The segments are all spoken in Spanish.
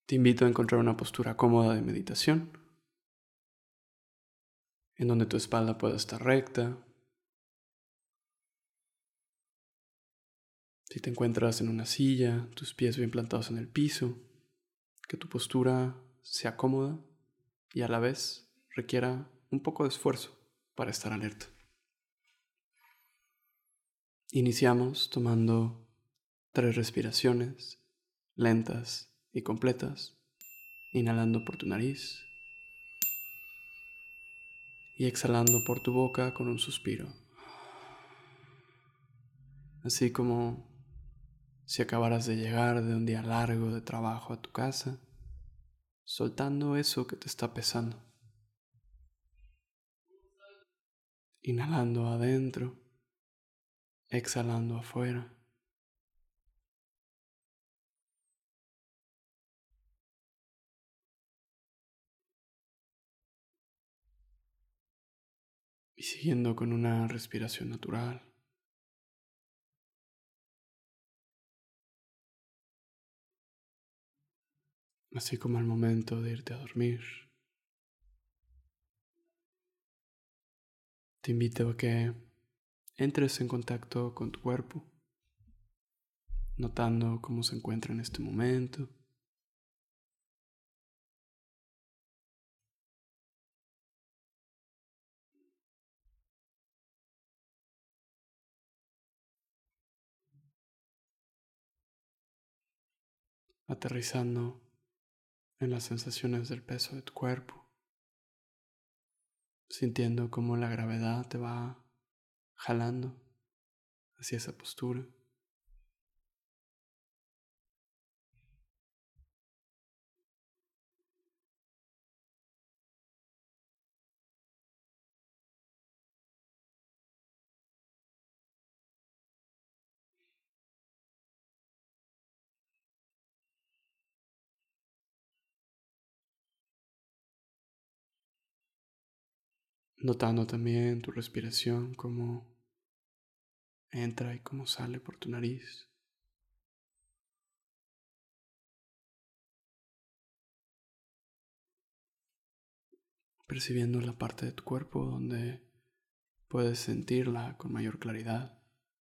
Te invito a encontrar una postura cómoda de meditación, en donde tu espalda pueda estar recta. Si te encuentras en una silla, tus pies bien plantados en el piso, que tu postura sea cómoda y a la vez requiera un poco de esfuerzo para estar alerta. Iniciamos tomando 3 respiraciones lentas y completas, inhalando por tu nariz y exhalando por tu boca con un suspiro. Así como si acabaras de llegar de un día largo de trabajo a tu casa, soltando eso que te está pesando. Inhalando adentro, exhalando afuera. Y siguiendo con una respiración natural. Así como al momento de irte a dormir, te invito a que entres en contacto con tu cuerpo, notando cómo se encuentra en este momento. Aterrizando en las sensaciones del peso de tu cuerpo, sintiendo cómo la gravedad te va jalando hacia esa postura. Notando también tu respiración, cómo entra y cómo sale por tu nariz. Percibiendo la parte de tu cuerpo donde puedes sentirla con mayor claridad.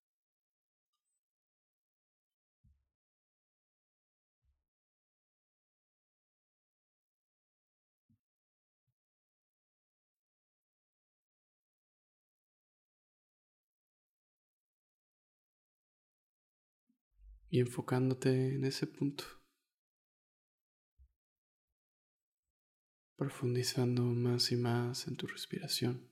Y enfocándote en ese punto, profundizando más y más en tu respiración,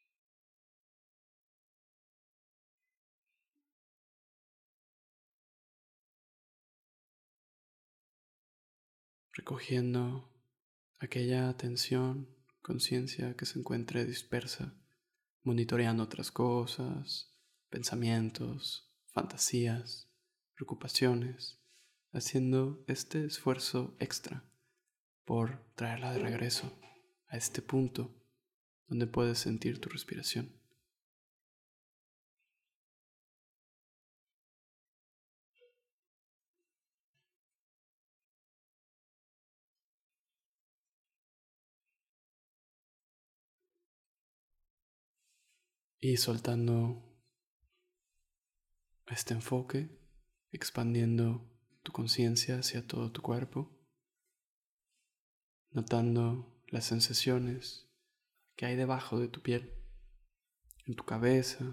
recogiendo aquella atención, conciencia que se encuentre dispersa, monitoreando otras cosas, pensamientos, fantasías, preocupaciones, haciendo este esfuerzo extra por traerla de regreso a este punto donde puedes sentir tu respiración. Y soltando este enfoque, expandiendo tu conciencia hacia todo tu cuerpo, notando las sensaciones que hay debajo de tu piel, en tu cabeza,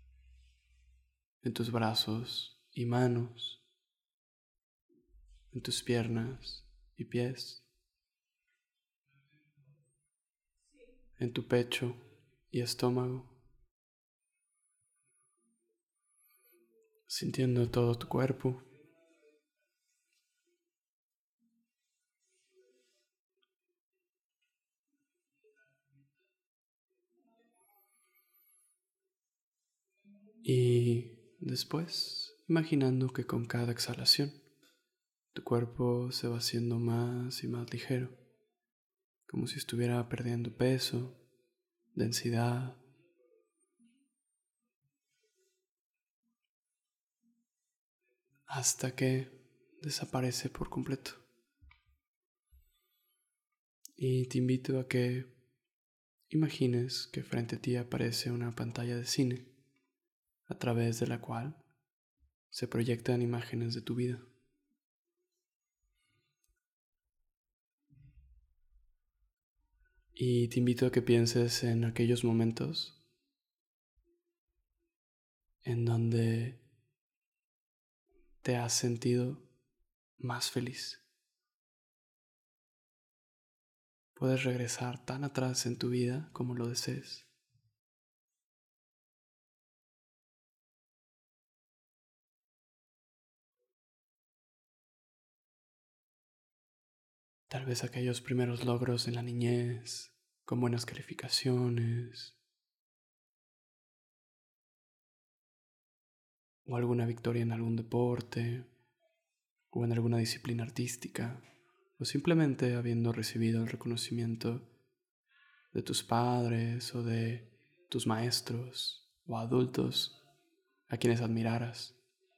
en tus brazos y manos, en tus piernas y pies, en tu pecho y estómago, sintiendo todo tu cuerpo. Y después, imaginando que con cada exhalación, tu cuerpo se va haciendo más y más ligero, como si estuviera perdiendo peso, densidad, hasta que desaparece por completo. Y te invito a que imagines que frente a ti aparece una pantalla de cine a través de la cual se proyectan imágenes de tu vida. Y te invito a que pienses en aquellos momentos en donde te has sentido más feliz. Puedes regresar tan atrás en tu vida como lo desees. Tal vez aquellos primeros logros en la niñez, con buenas calificaciones, o alguna victoria en algún deporte, o en alguna disciplina artística, o simplemente habiendo recibido el reconocimiento de tus padres o de tus maestros o adultos a quienes admiraras,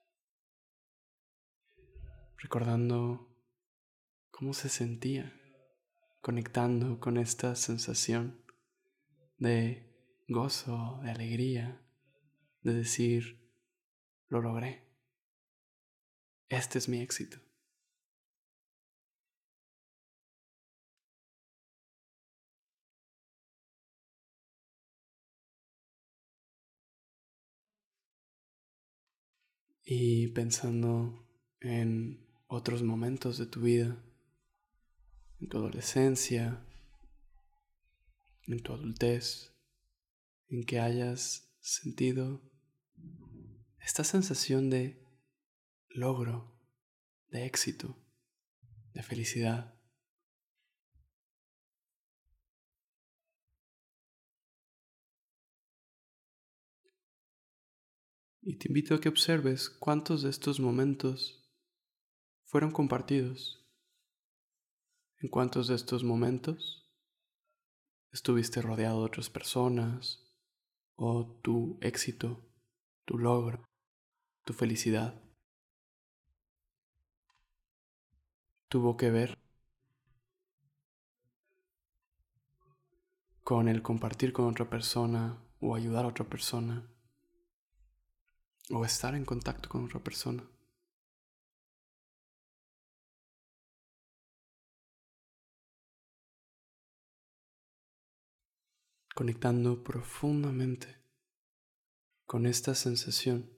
recordando cómo se sentía, conectando con esta sensación de gozo, de alegría, de decir, lo logré, este es mi éxito. Y pensando en otros momentos de tu vida, en tu adolescencia, en tu adultez, en que hayas sentido esta sensación de logro, de éxito, de felicidad. Y te invito a que observes cuántos de estos momentos fueron compartidos, en cuántos de estos momentos estuviste rodeado de otras personas, o tu éxito, tu logro, tu felicidad tuvo que ver con el compartir con otra persona o ayudar a otra persona o estar en contacto con otra persona. Conectando profundamente con esta sensación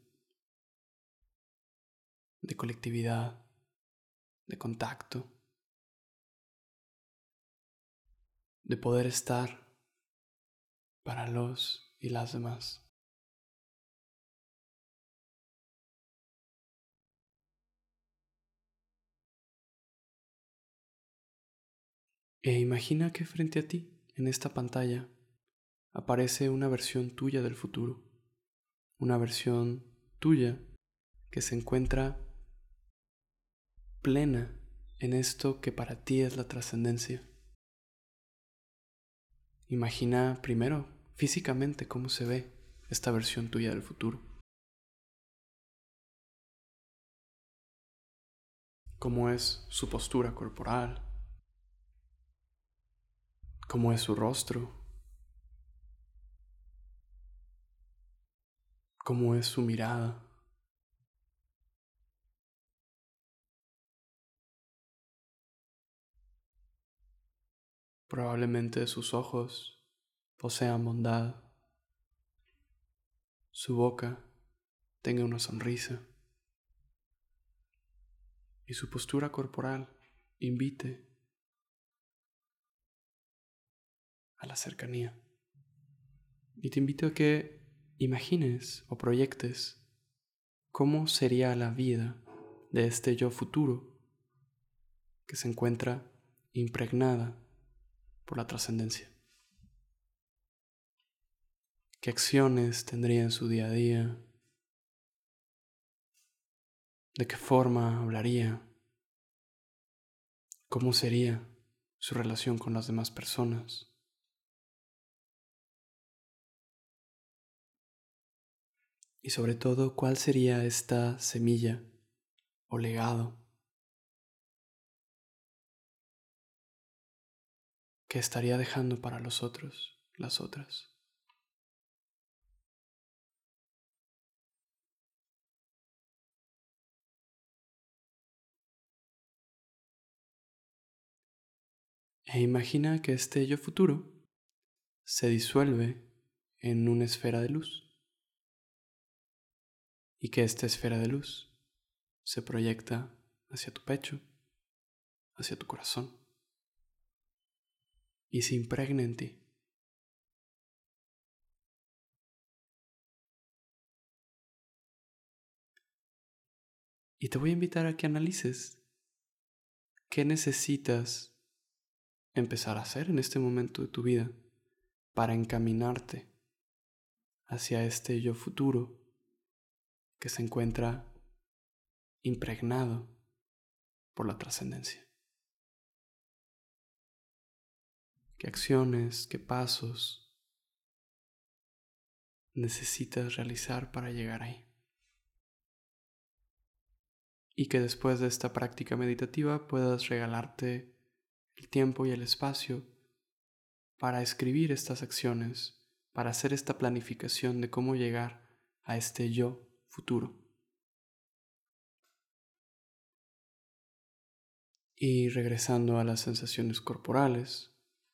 de colectividad, de contacto, de poder estar para los y las demás. E imagina que frente a ti, en esta pantalla, aparece una versión tuya del futuro, una versión tuya que se encuentra plena en esto que para ti es la trascendencia. Imagina primero físicamente cómo se ve esta versión tuya del futuro. Cómo es su postura corporal, cómo es su rostro, cómo es su mirada. Probablemente sus ojos posean bondad, su boca tenga una sonrisa y su postura corporal invite a la cercanía. Y te invito a que imagines o proyectes cómo sería la vida de este yo futuro que se encuentra impregnada por la trascendencia. ¿Qué acciones tendría en su día a día? ¿De qué forma hablaría? ¿Cómo sería su relación con las demás personas? Y sobre todo, ¿cuál sería esta semilla o legado que estaría dejando para los otros, las otras. E imagina que este yo futuro se disuelve en una esfera de luz y que esta esfera de luz se proyecta hacia tu pecho, hacia tu corazón y se impregna en ti. Y te voy a invitar a que analices qué necesitas empezar a hacer en este momento de tu vida para encaminarte hacia este yo futuro que se encuentra impregnado por la trascendencia. ¿Qué acciones, qué pasos necesitas realizar para llegar ahí? Y que después de esta práctica meditativa puedas regalarte el tiempo y el espacio para escribir estas acciones, para hacer esta planificación de cómo llegar a este yo futuro. Y regresando a las sensaciones corporales,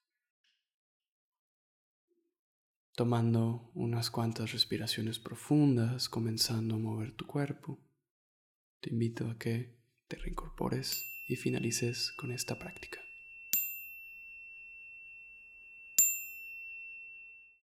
tomando unas cuantas respiraciones profundas, comenzando a mover tu cuerpo, te invito a que te reincorpores y finalices con esta práctica.